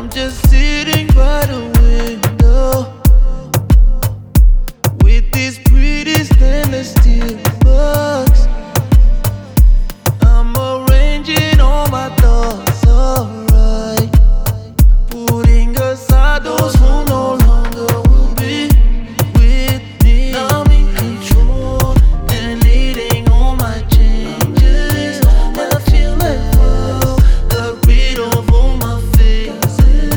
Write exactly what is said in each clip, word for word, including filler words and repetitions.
I'm just sitting by the window with this pretty stainless steel box. I'm arranging all my thoughts, alright. Putting aside those who no longer will be with me. Now I'm in control and leading all my changes. And I feel like wow, got rid of all my phases.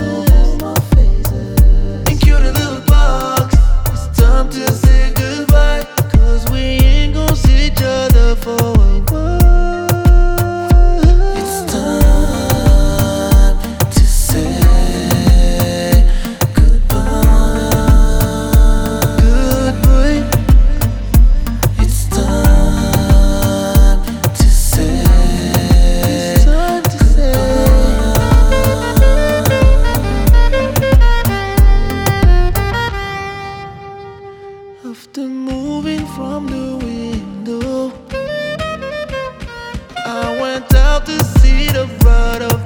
And cute a little box, it's time to say goodbye, cause we ain't gon' see each other for a while. It's time to say goodbye. Goodbye. It's time to say. It's time to say. After moving from the window, I went out to see the bright of